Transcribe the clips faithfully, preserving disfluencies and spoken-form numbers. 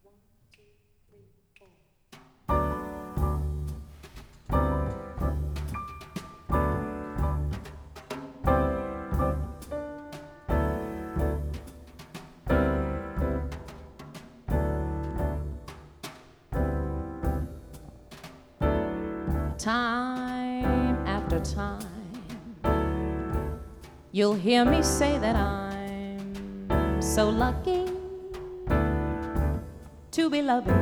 Time after time, you'll hear me say that I'm so lucky to be loving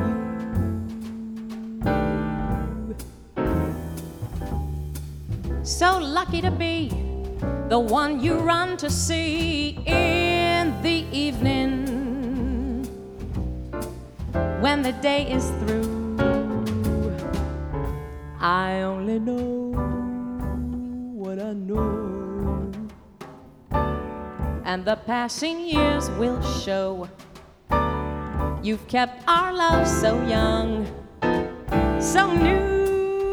you. So lucky to be the one you run to see in the evening when the day is through. I only know what I know, and the passing years will show you've kept our love so young, so new.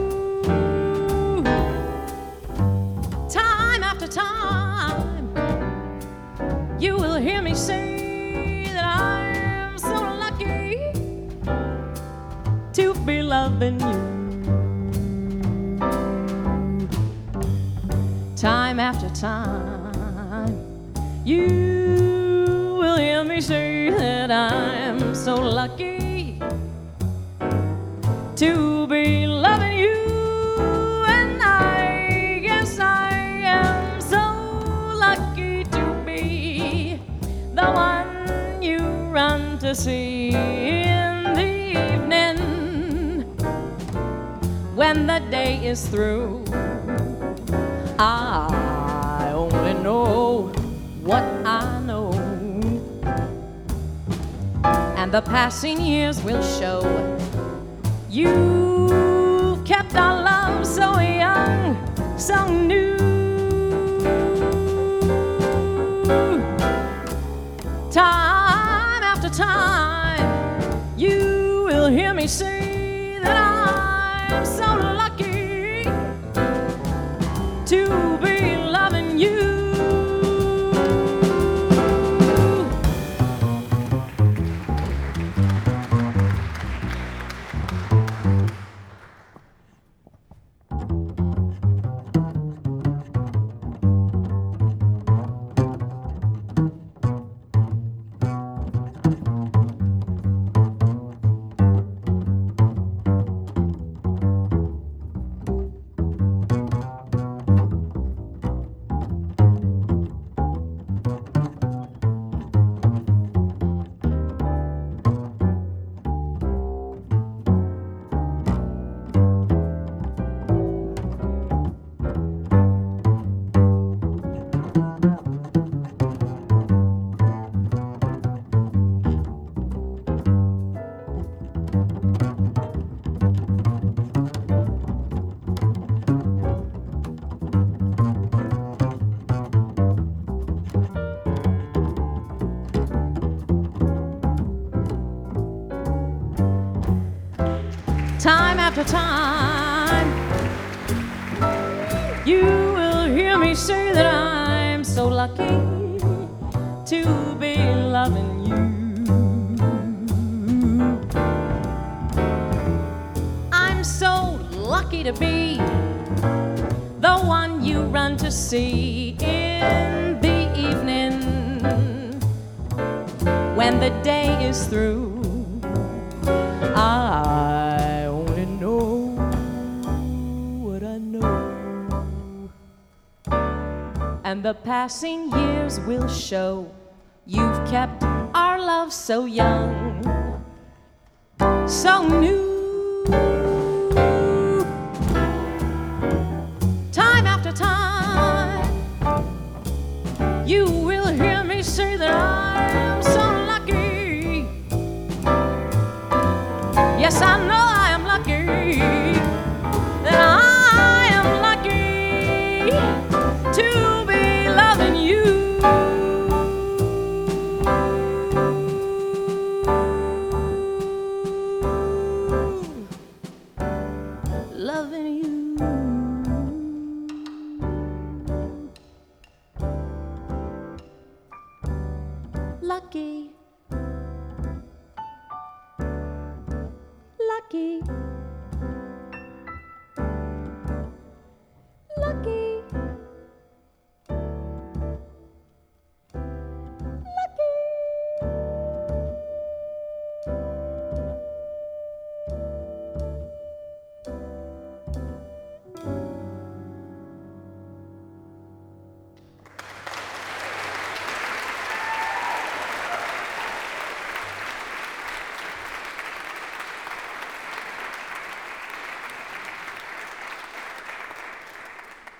Time after time, you will hear me say that I'm so lucky to be loving you. Time after time, you will hear me say that I'm so lucky to be loving you. And I guess I am so lucky to be the one you run to see in the evening when the day is through. I only know what I know, and the passing years will show you've kept our love so young, so new. Time after time, you will hear me say that I'm so lucky to be loving you. Time after time, you will hear me say that I'm so lucky to be loving you. I'm so lucky to be the one you run to see in the evening when the day is through. I only know what I know, and the passing years will show you've kept our love so young, so new.